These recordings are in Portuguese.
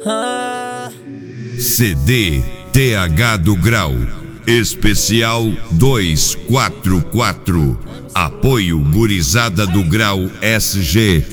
CD TH do Grau Especial 244. Apoio Gurizada do Grau SG.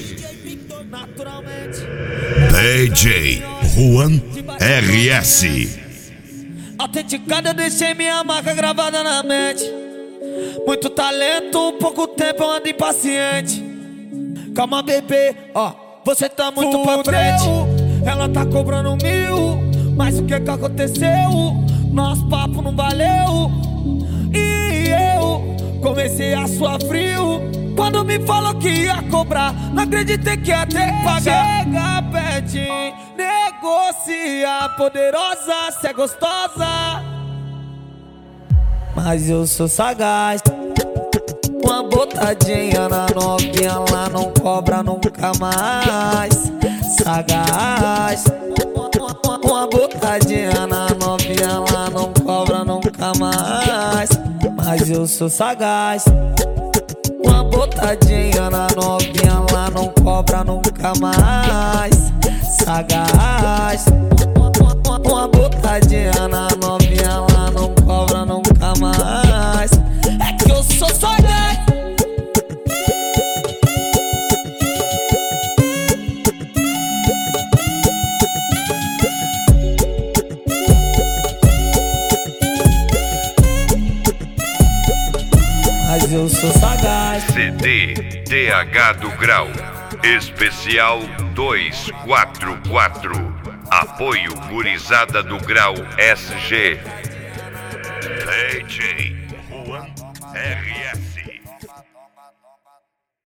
DJ Juan RS. Autenticado, eu deixei minha marca gravada na mente. Muito talento, pouco tempo, eu ando impaciente. Calma, bebê, ó, você tá muito pra frente. Ela tá cobrando 1000, mas o que aconteceu? Nosso papo não valeu. E eu comecei a suar frio. Quando me falou que ia cobrar, não acreditei que ia ter que pagar. Chega pertinho, negocia, poderosa, cê é gostosa, mas eu sou sagaz. Uma botadinha na novinha, ela não cobra nunca mais. Sagaz. Uma botadinha na novinha, ela não cobra nunca mais, mas eu sou sagaz. Uma botadinha na novinha, ela não cobra nunca mais. Sagaz. Uma botadinha na novinha, ela não cobra nunca mais. É que eu sou sagaz. Mas eu sou sagaz. CD TH do Grau Especial 244. Apoio Gurizada do Grau SG. DJ Juan RS.